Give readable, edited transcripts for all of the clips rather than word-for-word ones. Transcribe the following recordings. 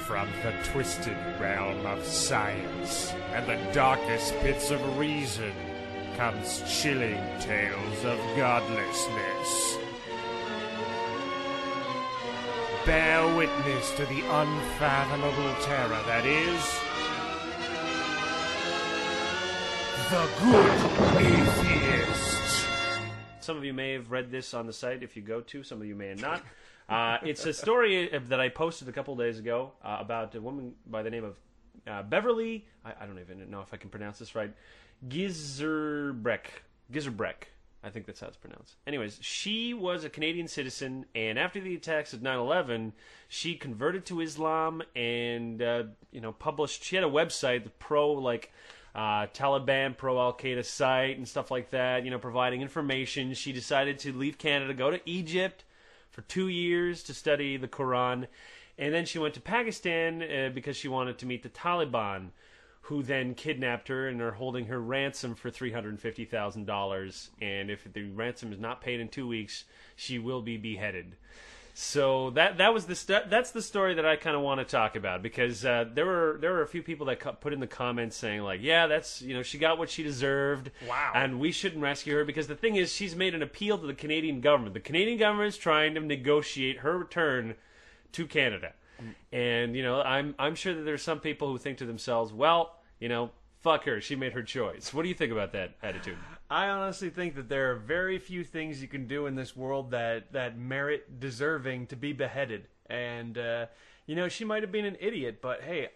From the twisted realm of science and the darkest pits of reason comes chilling tales of godlessness. Bear witness to the unfathomable terror that is the Good Atheist. Some of you may have read this on the site if you go to. Some of you may have not. It's a story that I posted a couple days ago about a woman by the name of Beverly. I don't even know if I can pronounce this right. Gizerbrecht. I think that's how it's pronounced. Anyways, she was a Canadian citizen, and after the attacks of 9/11, she converted to Islam and published. She had a website, the Taliban, pro Al Qaeda site, and stuff like that. Providing information. She decided to leave Canada, go to Egypt for 2 years to study the Quran, and then she went to Pakistan because she wanted to meet the Taliban, who then kidnapped her and are holding her ransom for $350,000. And if the ransom is not paid in 2 weeks, she will be beheaded. So that's the story that I kind of want to talk about, because there were a few people that put in the comments saying like, yeah, that's she got what she deserved. Wow. And we shouldn't rescue her, because the thing is, she's made an appeal to the Canadian government. The Canadian government is trying to negotiate her return to Canada. And I'm sure that there's some people who think to themselves, well, fuck her, she made her choice. What do you think about that attitude? I honestly think that there are very few things you can do in this world that merit deserving to be beheaded. And, she might have been an idiot, but hey,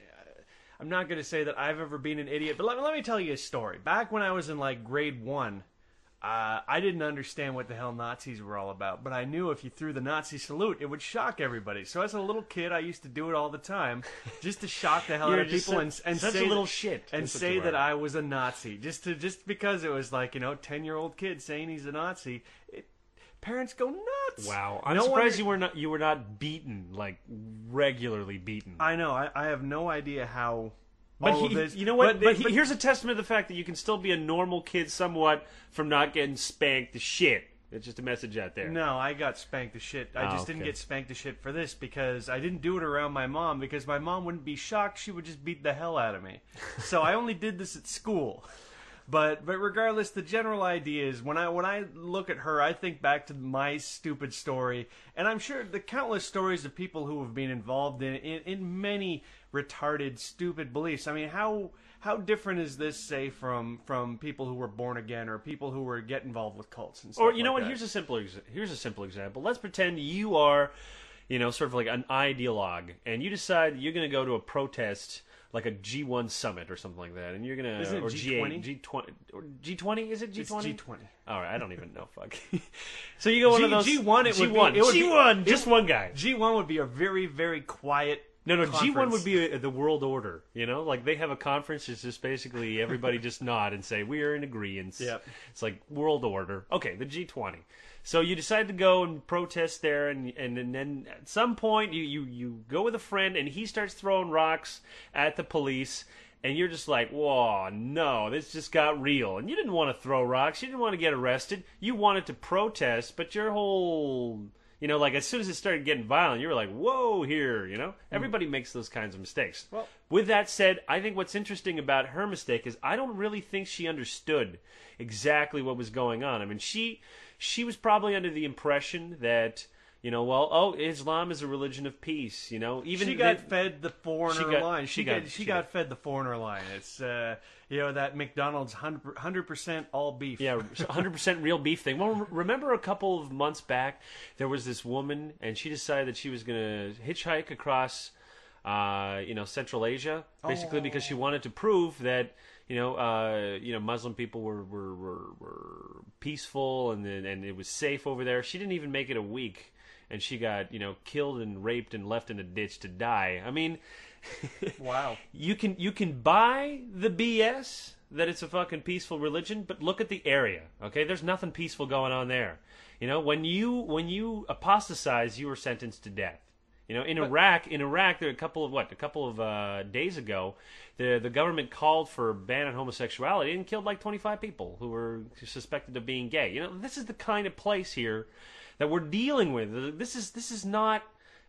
I'm not going to say that I've ever been an idiot. But let me tell you a story. Back when I was in grade 1, I didn't understand what the hell Nazis were all about, but I knew if you threw the Nazi salute, it would shock everybody. So as a little kid, I used to do it all the time, just to shock the hell out of people and such say a little shit and say that I was a Nazi, just because it was 10-year-old kid saying he's a Nazi. Parents go nuts. Wow, I'm surprised you were not beaten, regularly beaten. I know. I have no idea how. But you know what? But here's a testament to the fact that you can still be a normal kid somewhat from not getting spanked to shit. It's just a message out there. No, I got spanked to shit. I just didn't get spanked to shit for this, because I didn't do it around my mom, because my mom wouldn't be shocked. She would just beat the hell out of me. So I only did this at school. But regardless, the general idea is when I look at her, I think back to my stupid story, and I'm sure the countless stories of people who have been involved in many retarded, stupid beliefs. I mean, how different is this, say, from people who were born again, or people who were get involved with cults and stuff? Or you know like what? that. Here's a simple example. Let's pretend you are, sort of like an ideologue, and you decide you're going to go to a protest, like a G1 summit or something like that, and you're gonna Isn't it or G20? G20 is it G20? It's G20. All right, I don't even know. Fuck. So you go one of those G1. It would be G1. Just one guy. G1 would be a very, very quiet. No, conference. G1 would be the world order. They have a conference. It's just basically everybody just nod and say we are in agreement. Yep. It's like world order. Okay, the G20. So you decide to go and protest there, and then at some point you go with a friend, and he starts throwing rocks at the police, and you're just like, whoa, no, this just got real. And you didn't want to throw rocks, you didn't want to get arrested, you wanted to protest, but your whole, as soon as it started getting violent, you were like, whoa, here, Everybody makes those kinds of mistakes. Well, with that said, I think what's interesting about her mistake is I don't really think she understood exactly what was going on. I mean, she was probably under the impression that, Islam is a religion of peace. Even she got fed the foreigner line. She got got fed the foreigner line. It's that McDonald's 100% all beef. Yeah, 100% real beef thing. Well, remember a couple of months back, there was this woman, and she decided that she was going to hitchhike across, Central Asia, basically because she wanted to prove that. Muslim people were peaceful and it was safe over there. She didn't even make it a week, and she got killed and raped and left in a ditch to die. I mean, wow. You can buy the BS that it's a fucking peaceful religion, but look at the area. Okay, there's nothing peaceful going on there. When you apostatize, you were sentenced to death. In Iraq, there a couple of days ago, the government called for a ban on homosexuality and killed 25 people who were suspected of being gay. This is the kind of place here that we're dealing with. This is not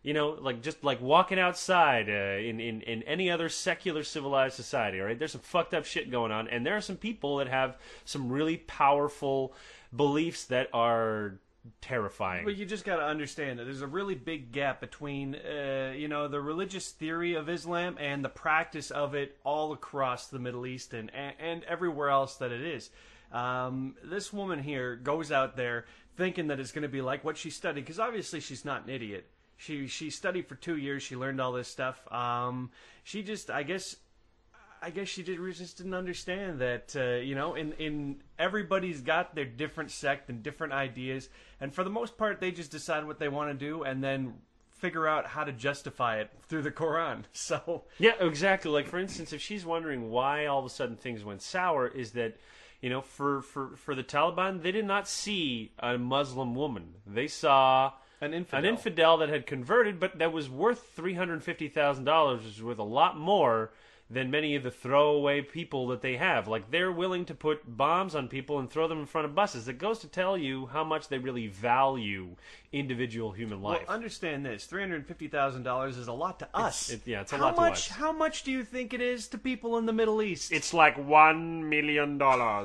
You know, like just like walking outside in any other secular civilized society, all right? There's some fucked up shit going on, and there are some people that have some really powerful beliefs that are terrifying. But you just got to understand that there's a really big gap between, the religious theory of Islam and the practice of it all across the Middle East and everywhere else that it is. This woman here goes out there thinking that it's going to be like what she studied, because obviously she's not an idiot. She studied for 2 years. She learned all this stuff. She just, I guess she just didn't understand that, in everybody's got their different sect and different ideas, and for the most part, they just decide what they want to do and then figure out how to justify it through the Quran. So yeah, exactly. Like for instance, if she's wondering why all of a sudden things went sour, is that for the Taliban, they did not see a Muslim woman. They saw an infidel that had converted, but that was worth $350,000, which is worth a lot more than many of the throwaway people that they have. Like, they're willing to put bombs on people and throw them in front of buses. It goes to tell you how much they really value individual human life. Well, understand this. $350,000 is a lot to us. It's a lot to us. How much do you think it is to people in the Middle East? It's like $1 million.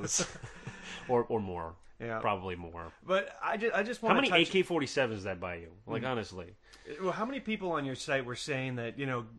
or more. Yeah. Probably more. But I just want to How many AK-47s does that buy you? Like, honestly. Well, how many people on your site were saying that,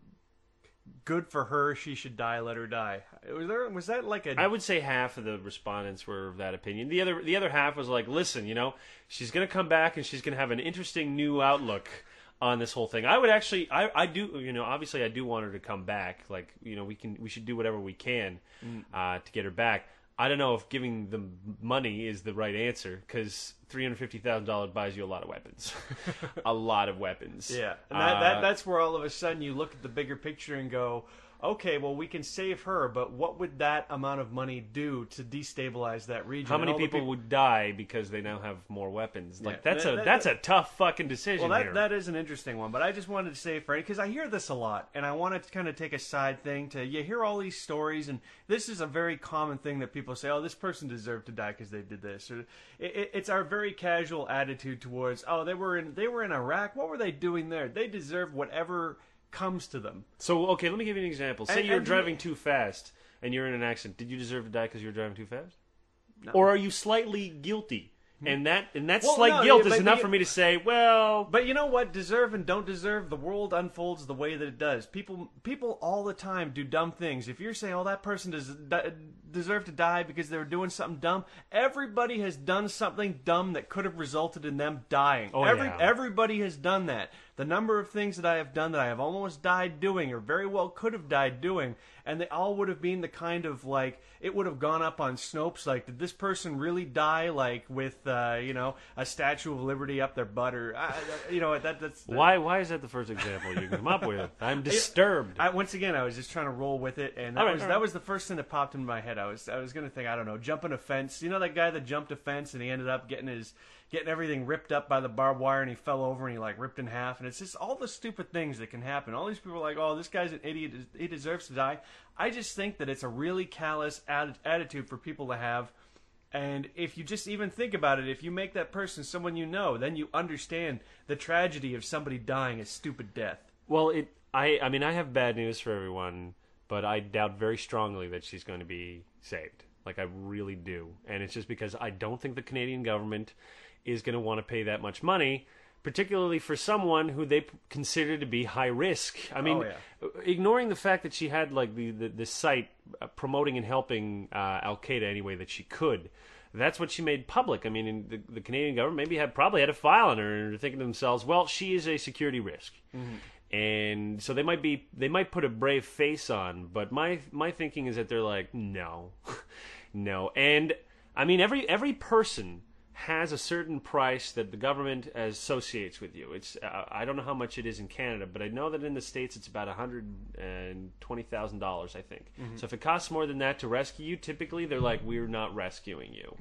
good for her, she should die, let her die? Was that like a... I would say half of the respondents were of that opinion. The other half was like, listen, she's going to come back and she's going to have an interesting new outlook on this whole thing. I would actually, I do, obviously I do want her to come back. Like, we should do whatever we can to get her back. I don't know if giving them money is the right answer, because $350,000 buys you a lot of weapons. A lot of weapons. Yeah. And that's where all of a sudden you look at the bigger picture and go, okay, well, we can save her, but what would that amount of money do to destabilize that region? How many people would die because they now have more weapons? Like, Yeah. that's a tough fucking decision. Well, here. that is an interesting one, but I just wanted to say, Freddie, because I hear this a lot, and I want to kind of take a side thing to, you hear all these stories, and this is a very common thing that people say, oh, this person deserved to die because they did this. Or it's our very casual attitude towards, oh, they were in Iraq. What were they doing there? They deserve whatever comes to them. So, okay, let me give you an example. Say you're driving too fast and you're in an accident. Did you deserve to die because you were driving too fast? No. Or are you slightly guilty? And that slight guilt is enough for me to say, well... But you know what? Deserve and don't deserve, the world unfolds the way that it does. People all the time do dumb things. If you're saying, oh, that person deserved to die because they were doing something dumb, everybody has done something dumb that could have resulted in them dying. Everybody has done that. The number of things that I have done that I have almost died doing, or very well could have died doing, and they all would have been the kind of, like, it would have gone up on Snopes, like, did this person really die, like, with, a Statue of Liberty up their butt, or, that's... Why is that the first example you come up with? I'm disturbed. Once again, I was just trying to roll with it, and that was the first thing that popped into my head. I was going to think, I don't know, jumping a fence. You know that guy that jumped a fence and he ended up getting everything ripped up by the barbed wire, and he fell over and he like ripped in half, and it's just all the stupid things that can happen. All these people are like, oh, this guy's an idiot, he deserves to die. I just think that it's a really callous attitude for people to have, and if you just even think about it, if you make that person someone you know, then you understand the tragedy of somebody dying a stupid death. Well, I mean, I have bad news for everyone, but I doubt very strongly that she's going to be saved. Like, I really do. And it's just because I don't think the Canadian government is going to want to pay that much money, particularly for someone who they consider to be high risk. I mean, ignoring the fact that she had like the site promoting and helping Al-Qaeda any way that she could, that's what she made public. I mean, the Canadian government probably had a file on her, and they're thinking to themselves, well, she is a security risk. Mm-hmm. And so they might put a brave face on, but my thinking is that they're like, no. And I mean, every person has a certain price that the government associates with you. It's I don't know how much it is in Canada, but I know that in the States it's about $120,000, I think. Mm-hmm. So if it costs more than that to rescue you, typically they're like, we're not rescuing you.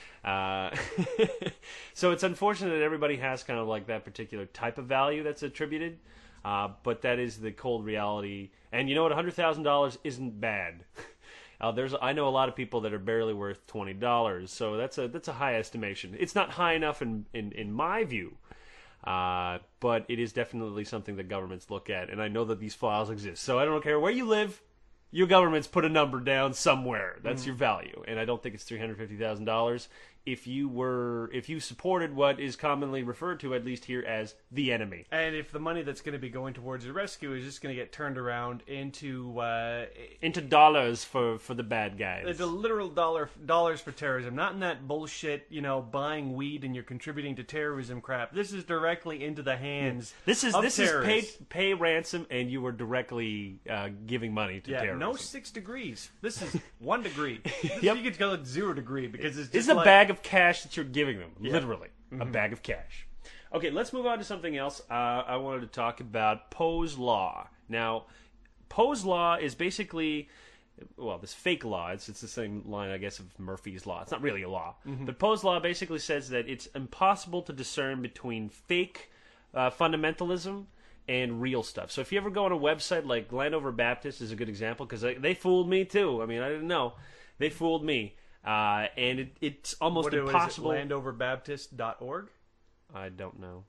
So it's unfortunate that everybody has kind of like that particular type of value that's attributed, but that is the cold reality. And you know what? $100,000 isn't bad. I know a lot of people that are barely worth $20, so that's a high estimation. It's not high enough in my view, But it is definitely something that governments look at, and I know that these files exist. So I don't care where you live, your government's put a number down somewhere. That's your value, and I don't think it's $350,000. If you supported what is commonly referred to, at least here, as the enemy. And if the money that's going to be going towards the rescue is just going to get turned around into dollars for the bad guys. The literal dollars for terrorism, not in that bullshit, buying weed and you're contributing to terrorism crap. This is directly into the hands This is terrorists. pay ransom, and you are directly giving money to terrorism. No 6 degrees. This is 1 degree. Yep. You could call it 0 degree because it's just It's a bag of cash that you're giving them, literally. A bag of cash. Okay, let's move on to something else. I wanted to talk about Poe's Law. Now, Poe's Law is basically, this fake law. It's the same line, I guess, of Murphy's Law. It's not really a law. But Poe's Law basically says that it's impossible to discern between fake fundamentalism and real stuff. So if you ever go on a website like Landover Baptist is a good example, because they fooled me too. I mean, I didn't know. They fooled me. And it's almost impossible. Is it landoverbaptist.org? I don't know.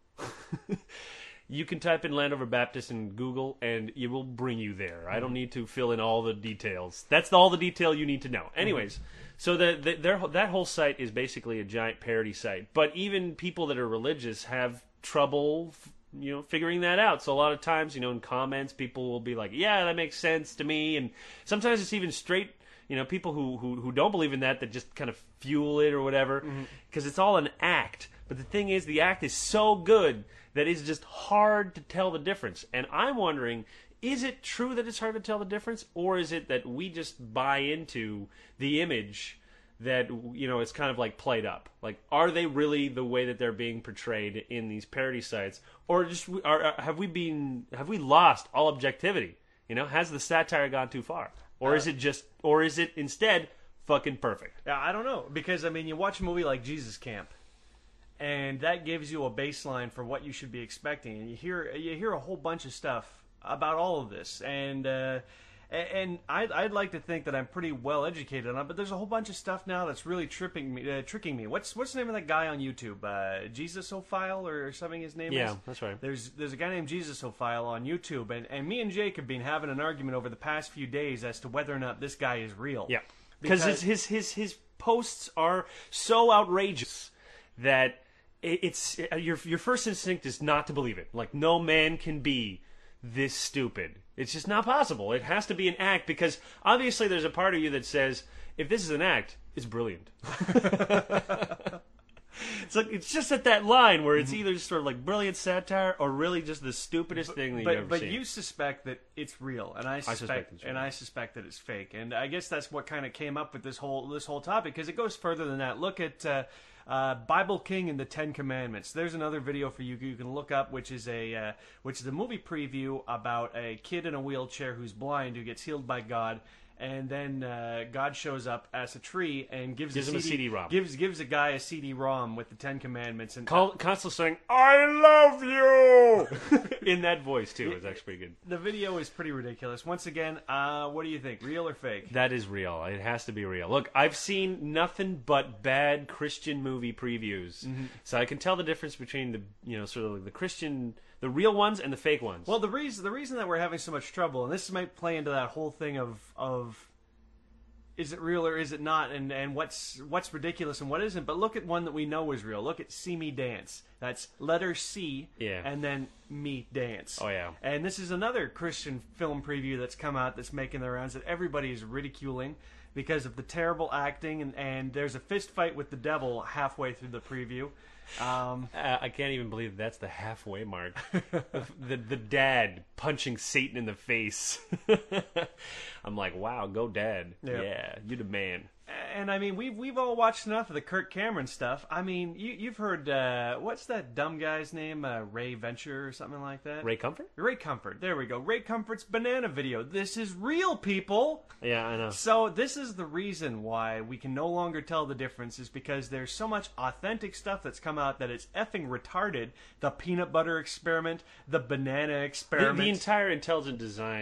You can type in Landover Baptist in Google, and it will bring you there. I don't need to fill in all the details. That's all the detail you need to know. Anyways, so that whole site is basically a giant parody site. But even people that are religious have trouble, figuring that out. So a lot of times, in comments, people will be like, "Yeah, that makes sense to me," and sometimes it's even straight. People who don't believe in that just kind of fuel it or whatever, because it's all an act. But the thing is, the act is so good that it's just hard to tell the difference. And I'm wondering, is it true that it's hard to tell the difference, or is it that we just buy into the image that, it's kind of like played up? Like, are they really the way that they're being portrayed in these parody sites, or just have we lost all objectivity? Has the satire gone too far? Or is it instead fucking perfect? Yeah, I don't know. Because, you watch a movie like Jesus Camp, and that gives you a baseline for what you should be expecting. And you hear a whole bunch of stuff about all of this. And I'd like to think that I'm pretty well educated on it, but there's a whole bunch of stuff now that's really tricking me. What's the name of that guy on YouTube? Jesusophile or something his name is? Yeah, that's right. There's a guy named Jesusophile on YouTube, and me and Jake have been having an argument over the past few days as to whether or not this guy is real. Yeah, because his posts are so outrageous that it's your first instinct is not to believe it. Like, no man can be this stupid. It's just not possible. It has to be an act, because obviously there's a part of you that says, if this is an act, it's brilliant. It's just at that line where it's either sort of like brilliant satire or really just the stupidest thing that you've ever seen. But you suspect that it's real, and I suspect it's real. I suspect that it's fake. And I guess that's what kind of came up with this whole topic, because it goes further than that. Look at Bible King and the Ten Commandments. There's another video for you can look up, which is a movie preview about a kid in a wheelchair who's blind who gets healed by God. And then God shows up as a tree and gives him a CD-ROM. Gives a guy a CD-ROM with the Ten Commandments, and constantly saying, "I love you," in that voice too. It's actually pretty good. The video is pretty ridiculous. Once again, what do you think? Real or fake? That is real. It has to be real. Look, I've seen nothing but bad Christian movie previews, so I can tell the difference between the sort of like the Christian, the real ones, and the fake ones. Well, the reason that we're having so much trouble, and this might play into that whole thing of is it real or is it not, and what's ridiculous and what isn't. But look at one that we know is real. Look at See Me Dance. That's letter C, and then me dance. Oh, yeah. And this is another Christian film preview that's come out that's making the rounds that everybody is ridiculing because of the terrible acting, and there's a fist fight with the devil halfway through the preview. I can't even believe that's the halfway mark. the dad punching Satan in the face. I'm like, wow, go dad. Yeah, you the man. And I mean, we've all watched enough of the Kirk Cameron stuff. I mean, you've heard what's that dumb guy's name? Ray Venture or something like that. Ray Comfort. Ray Comfort. There we go. Ray Comfort's banana video. This is real, people. Yeah, I know. So this is the reason why we can no longer tell the difference, is because there's so much authentic stuff that's come out that it's effing retarded. The peanut butter experiment, the banana experiment, the entire intelligent design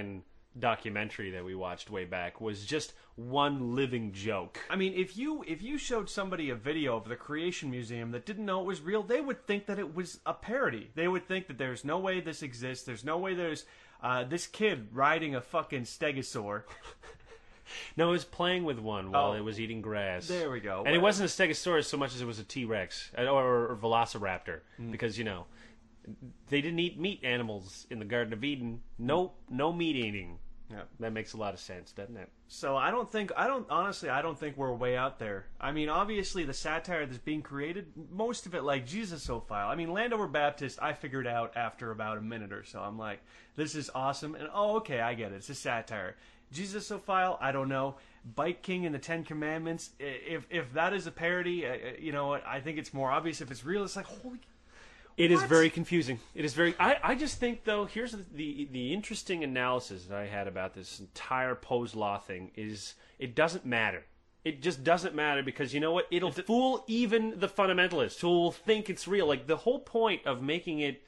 documentary that we watched way back was just one living joke. I mean, if you showed somebody a video of the Creation Museum that didn't know it was real, they would think that it was a parody. They would think that there's no way this exists. There's no way there's this kid riding a fucking stegosaur. No, it was playing with one while it was eating grass. There we go. And it wasn't a stegosaurus so much as it was a T-Rex or velociraptor. Because, they didn't eat meat animals in the Garden of Eden. No meat eating. Yeah. That makes a lot of sense, doesn't it? So I don't think we're way out there. I mean, obviously the satire that's being created, most of it like Jesusophile. I mean, Landover Baptist, I figured out after about a minute or so. I'm like, this is awesome. And okay, I get it. It's a satire. Jesusophile, I don't know. Bike King and the Ten Commandments, if that is a parody, I think it's more obvious. If it's real, it's like, holy... It is very confusing. It is very... I just think, though, here's the interesting analysis that I had about this entire Poe's Law thing is it doesn't matter. It just doesn't matter because, you know what? It'll fool even the fundamentalists who will think it's real. Like, the whole point of making it,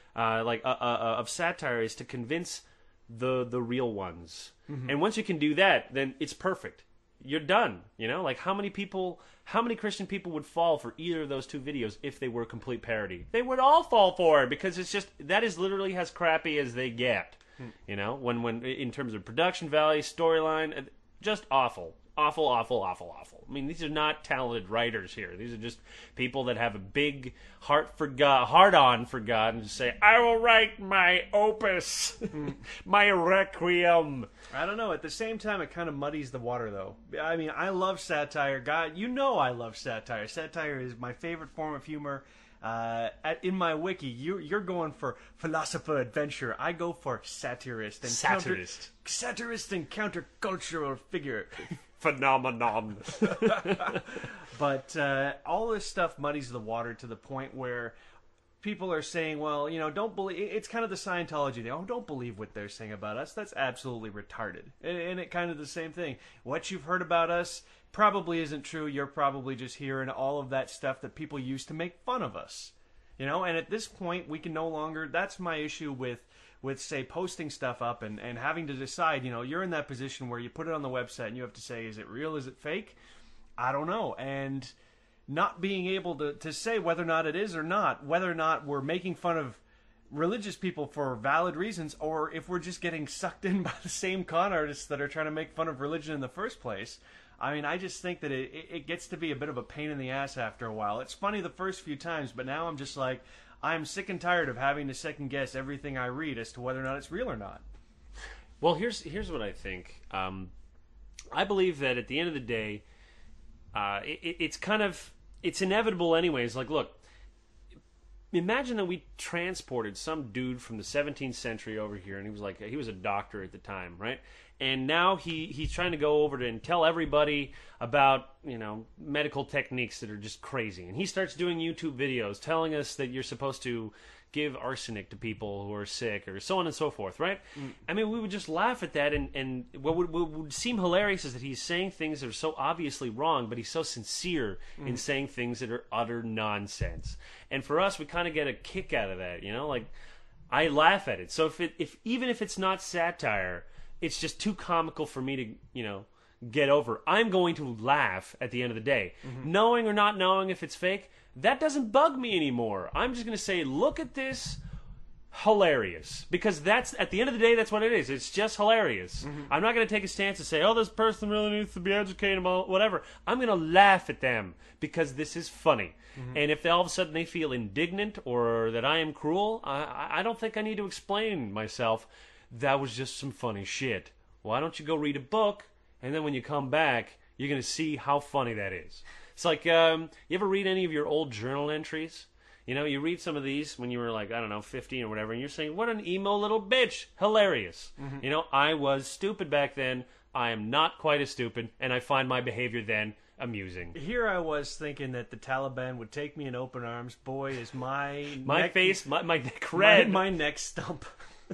of satire is to convince the real ones. Mm-hmm. And once you can do that, then it's perfect. You're done. Like how many Christian people would fall for either of those two videos if they were complete parody? They would all fall for it because it's just that is literally as crappy as they get. When in terms of production value, storyline, just awful. Awful. I mean, these are not talented writers here. These are just people that have a big heart on for God and just say, I will write my opus, my requiem. I don't know. At the same time, it kind of muddies the water, though. I mean, I love satire. God, I love satire. Satire is my favorite form of humor. In my wiki, you're going for philosopher adventure. I go for satirist and satirist and countercultural figure. Phenomenon. But all this stuff muddies the water to the point where people are saying, well, don't believe... It's kind of the Scientology thing. Oh, don't believe what they're saying about us. That's absolutely retarded. And it kind of the same thing. What you've heard about us probably isn't true. You're probably just hearing all of that stuff that people use to make fun of us. And at this point, we can no longer... That's my issue with say, posting stuff up and having to decide, you're in that position where you put it on the website and you have to say, is it real, is it fake? I don't know. And not being able to say whether or not it is or not, whether or not we're making fun of religious people for valid reasons, or if we're just getting sucked in by the same con artists that are trying to make fun of religion in the first place. I mean, I just think that it gets to be a bit of a pain in the ass after a while. It's funny the first few times, but now I'm just like... I'm sick and tired of having to second guess everything I read as to whether or not it's real or not. Well, here's what I think. I believe that at the end of the day, it's inevitable anyways. Like, look, imagine that we transported some dude from the 17th century over here, and he was a doctor at the time, right? And now he's trying to go over and tell everybody about, medical techniques that are just crazy. And he starts doing YouTube videos telling us that you're supposed to give arsenic to people who are sick or so on and so forth, right? I mean, we would just laugh at that. And what would seem hilarious is that he's saying things that are so obviously wrong, but he's so sincere in saying things that are utter nonsense. And for us, we kind of get a kick out of that, Like, I laugh at it. So even if it's not satire... It's just too comical for me to, get over. I'm going to laugh at the end of the day. Mm-hmm. Knowing or not knowing if it's fake, that doesn't bug me anymore. I'm just going to say, look at this, hilarious. Because that's, at the end of the day, that's what it is. It's just hilarious. Mm-hmm. I'm not going to take a stance and say, oh, this person really needs to be educated about whatever. I'm going to laugh at them because this is funny. Mm-hmm. And if all of a sudden they feel indignant or that I am cruel, I don't think I need to explain myself. That was just some funny shit. Why don't you go read a book, and then when you come back, you're going to see how funny that is. It's like, you ever read any of your old journal entries? You read some of these when you were like, 15 or whatever, and you're saying, what an emo little bitch. Hilarious. Mm-hmm. I was stupid back then. I am not quite as stupid, and I find my behavior then amusing. Here I was thinking that the Taliban would take me in open arms. Boy, is my face, my neck red. My neck stump.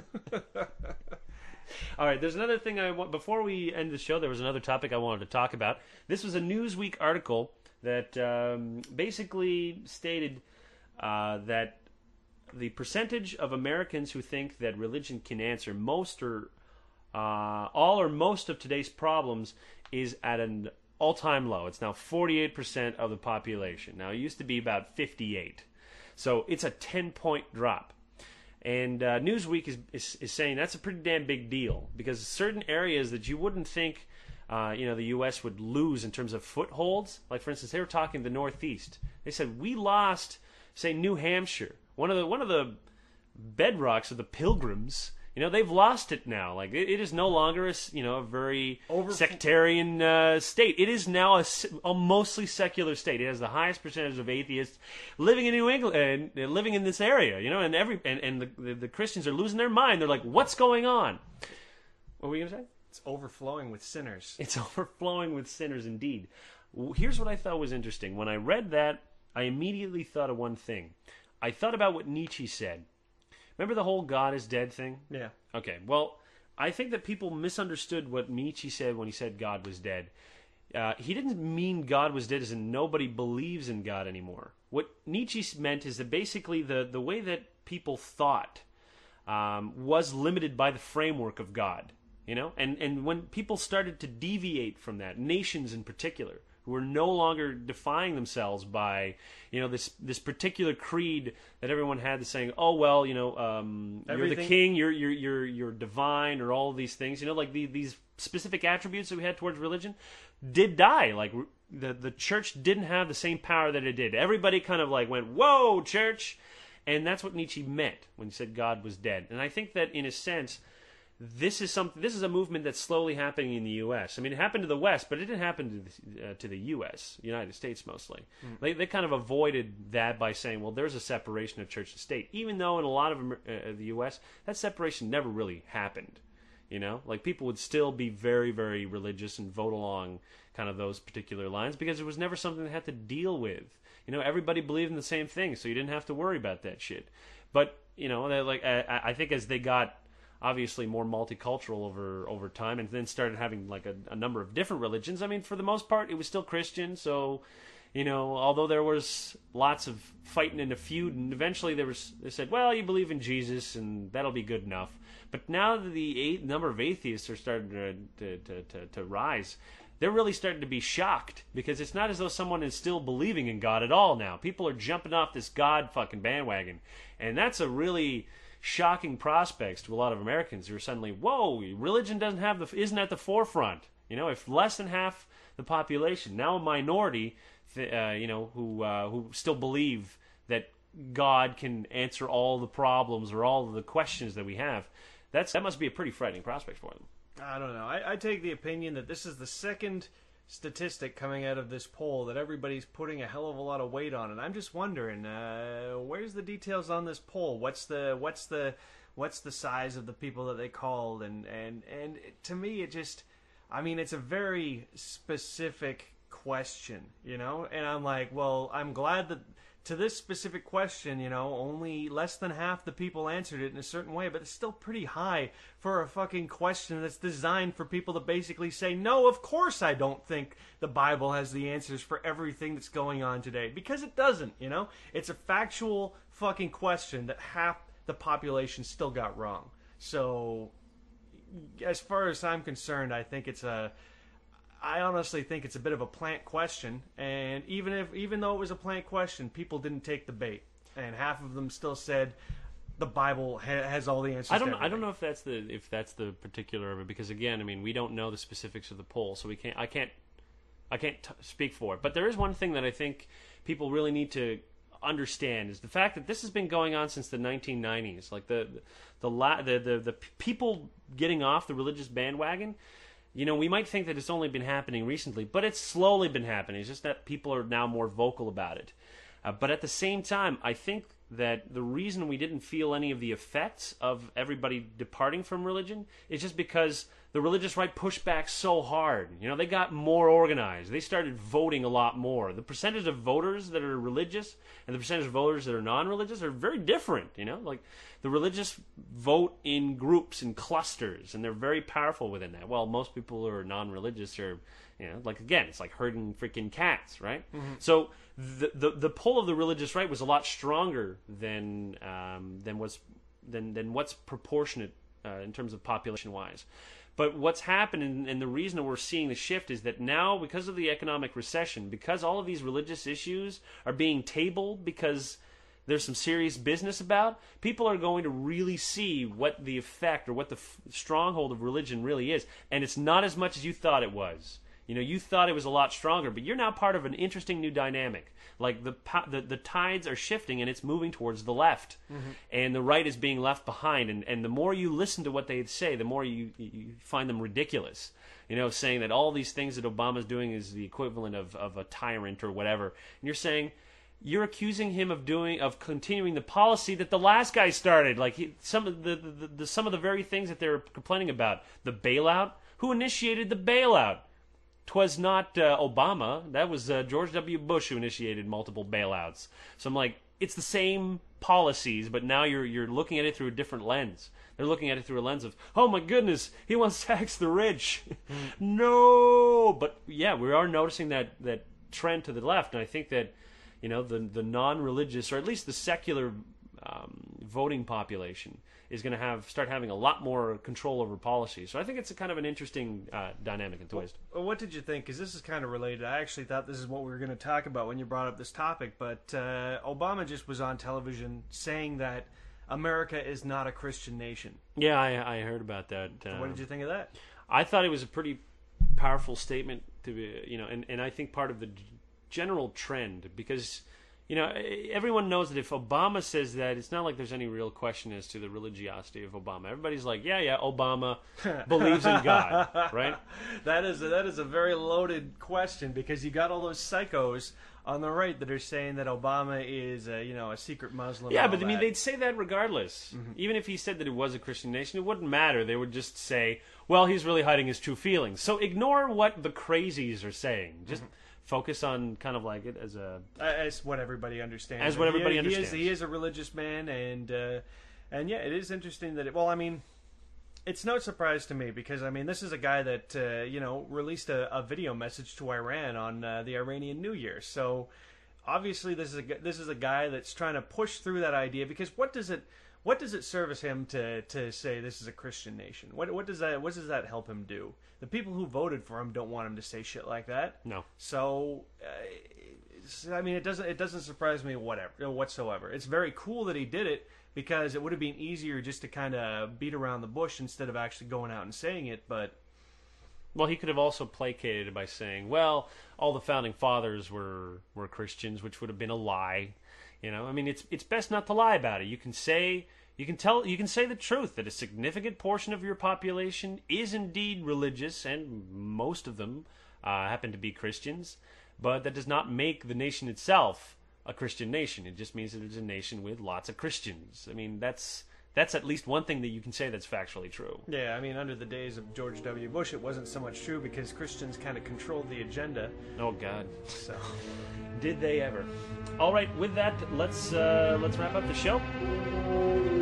All right, there's another thing I want. Before we end the show, there was another topic I wanted to talk about. This was a Newsweek article that basically stated that the percentage of Americans who think that religion can answer most or all or most of today's problems is at an all-time low. It's now 48% of the population. Now, it used to be about 58. So it's a 10-point drop. And Newsweek is saying that's a pretty damn big deal, because certain areas that you wouldn't think the U.S. would lose in terms of footholds, like, for instance, they were talking the Northeast. They said, we lost, say, New Hampshire, one of the bedrocks of the Pilgrims. They've lost it now. Like, it is no longer a very sectarian state. It is now a mostly secular state. It has the highest percentage of atheists living in New England, living in this area. And the Christians are losing their mind. They're like, what's going on? What were you gonna say? It's overflowing with sinners. It's overflowing with sinners, indeed. Here's what I thought was interesting. When I read that, I immediately thought of one thing. I thought about what Nietzsche said. Remember the whole God is dead thing? Yeah. Okay, well, I think that people misunderstood what Nietzsche said when he said God was dead. He didn't mean God was dead as in nobody believes in God anymore. What Nietzsche meant is that basically the way that people thought was limited by the framework of God. And when people started to deviate from that, nations in particular, who were no longer defining themselves by, this particular creed that everyone had, saying, oh well, you're the king, you're divine, or all of these things, like these specific attributes that we had towards religion, did die. Like the church didn't have the same power that it did. Everybody kind of like went, whoa, church, and that's what Nietzsche meant when he said God was dead. And I think that in a sense, this is a movement that's slowly happening in the U.S. I mean, it happened to the West, but it didn't happen to the U.S., United States mostly. They kind of avoided that by saying, well, there's a separation of church and state, even though in a lot of the U.S., that separation never really happened. Like people would still be very, very religious and vote along kind of those particular lines because it was never something they had to deal with. Everybody believed in the same thing, so you didn't have to worry about that shit. But, I think as they got obviously more multicultural over time, and then started having like a number of different religions. I mean, for the most part, it was still Christian. So, although there was lots of fighting and a feud, and eventually they said, well, you believe in Jesus, and that'll be good enough. But now that the number of atheists are starting to rise, they're really starting to be shocked, because it's not as though someone is still believing in God at all now. People are jumping off this God fucking bandwagon, and that's a really shocking prospects to a lot of Americans who are suddenly, whoa, religion isn't at the forefront. If less than half the population, now a minority, who still believe that God can answer all the problems or all of the questions that we have, that must be a pretty frightening prospect for them. I don't know. I take the opinion that this is the second statistic coming out of this poll that everybody's putting a hell of a lot of weight on, and I'm just wondering, where's the details on this poll? What's the size of the people that they called? And to me, it's a very specific question, and I'm like, well, I'm glad that to this specific question, only less than half the people answered it in a certain way, but it's still pretty high for a fucking question that's designed for people to basically say, no, of course I don't think the Bible has the answers for everything that's going on today, because it doesn't, It's a factual fucking question that half the population still got wrong. So, as far as I'm concerned, I honestly think it's a bit of a plant question, and even though it was a plant question, people didn't take the bait, and half of them still said the Bible has all the answers. I don't know if that's the particular of it, because again, I mean, we don't know the specifics of the poll, so I can't speak for it. But there is one thing that I think people really need to understand, is the fact that this has been going on since the 1990s. Like the people getting off the religious bandwagon. We might think that it's only been happening recently, but it's slowly been happening. It's just that people are now more vocal about it. But at the same time, I think that the reason we didn't feel any of the effects of everybody departing from religion is just because the religious right pushed back so hard. They got more organized. They started voting a lot more. The percentage of voters that are religious and the percentage of voters that are non-religious are very different. Like the religious vote in groups and clusters, and they're very powerful within that. Well, most people who are non-religious are, like, again, it's like herding freaking cats, right? Mm-hmm. So the pull of the religious right was a lot stronger than what's proportionate in terms of population-wise. But what's happened, and the reason that we're seeing the shift is that now, because of the economic recession, because all of these religious issues are being tabled because there's some serious business about, people are going to really see what the effect or what the stronghold of religion really is. And it's not as much as you thought it was. You know, you thought it was a lot stronger, but you're now part of an interesting new dynamic. Like the tides are shifting, and it's moving towards the left, and the right is being left behind. And the more you listen to what they say, the more you find them ridiculous. You know, saying that all these things that Obama's doing is the equivalent of a tyrant or whatever. And you're saying, you're accusing him of continuing the policy that the last guy started. Like some of the very things that they're complaining about, the bailout. Who initiated the bailout? 'Twas not Obama. That was George W. Bush who initiated multiple bailouts. So I'm like, it's the same policies, but now you're looking at it through a different lens. They're looking at it through a lens of, oh my goodness, he wants to tax the rich. No, but yeah, we are noticing that trend to the left, and I think that, you know, the non-religious, or at least the secular voting population, is going to start having a lot more control over policy. So I think it's a kind of an interesting dynamic and twist. Well, what did you think? Because this is kind of related. I actually thought this is what we were going to talk about when you brought up this topic, but Obama just was on television saying that America is not a Christian nation. Yeah, I heard about that. What did you think of that? I thought it was a pretty powerful statement to be, you know, and I think part of the general trend, because, you know, everyone knows that if Obama says that, it's not like there's any real question as to the religiosity of Obama. Everybody's like, yeah, Obama believes in God, right? That is a very loaded question, because you got all those psychos on the right that are saying that Obama is a secret Muslim. Yeah, but I mean, they'd say that regardless. Even if he said that it was a Christian nation, it wouldn't matter. They would just say, well, he's really hiding his true feelings. So ignore what the crazies are saying. Just focus on kind of like it as what everybody understands. As what everybody understands. He is a religious man, and yeah, it is interesting that it's no surprise to me, because this is a guy that released a video message to Iran on the Iranian New Year. So obviously this is a guy that's trying to push through that idea, because what does it service him to say this is a Christian nation? What does that help him do? The people who voted for him don't want him to say shit like that. No. So it doesn't surprise me whatsoever. It's very cool that he did it, because it would have been easier just to kind of beat around the bush instead of actually going out and saying it. But well, he could have also placated it by saying, well, all the founding fathers were Christians, which would have been a lie. You know, it's best not to lie about it. You can say the truth, that a significant portion of your population is indeed religious, and most of them happen to be Christians, but that does not make the nation itself a Christian nation. It just means that it's a nation with lots of Christians. That's at least one thing that you can say that's factually true. Yeah, under the days of George W. Bush, it wasn't so much true, because Christians kind of controlled the agenda. Oh, God. So, did they ever? All right, with that, let's wrap up the show.